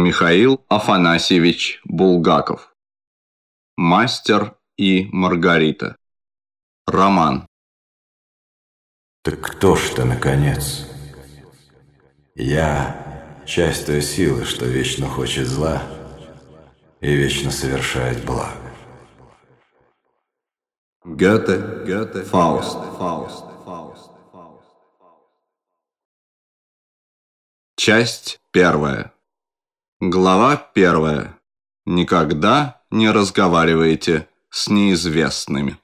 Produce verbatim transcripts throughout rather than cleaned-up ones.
Михаил Афанасьевич Булгаков. Мастер и Маргарита. Роман. Так кто ж ты, наконец? Я — часть той силы, что вечно хочет зла и вечно совершает благо. Гёте, Гёте, Фауст, Фауст, Фауст, Фауст. Часть первая. Глава первая. Никогда не разговаривайте с неизвестными.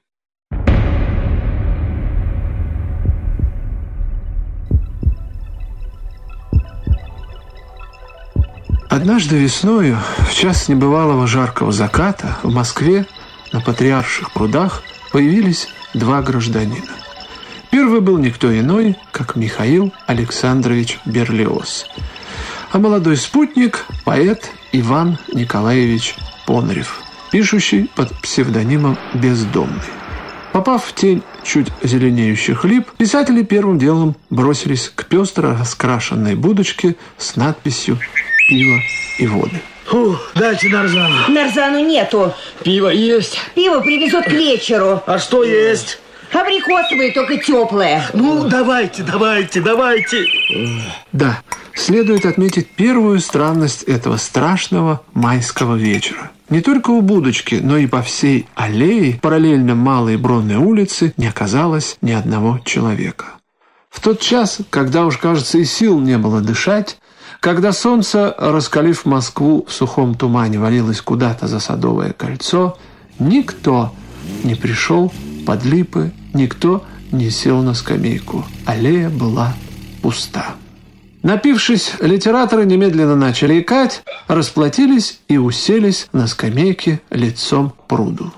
Однажды весною, в час небывалого жаркого заката, в Москве на Патриарших прудах появились два гражданина. Первый был никто иной, как Михаил Александрович Берлиоз, а молодой спутник – поэт Иван Николаевич Понрев, пишущий под псевдонимом «Бездомный». Попав в тень чуть зеленеющих лип, писатели первым делом бросились к пестро раскрашенной будочке с надписью «Пиво и воды». Фу, дайте нарзану. Нарзану нету. Пиво есть. Пиво привезут к вечеру. А что есть? Абрикосовое, только теплое. Ну, давайте, давайте, давайте. Да, следует отметить первую странность этого страшного майского вечера. Не только у будочки, но и по всей аллее, параллельно Малой Бронной улице, не оказалось ни одного человека. В тот час, когда уж, кажется, и сил не было дышать, когда солнце, раскалив Москву в сухом тумане, валилось куда-то за Садовое кольцо, никто не пришел под липы, никто не сел на скамейку. Аллея была пуста. Напившись, литераторы немедленно начали икать, расплатились и уселись на скамейке лицом к пруду.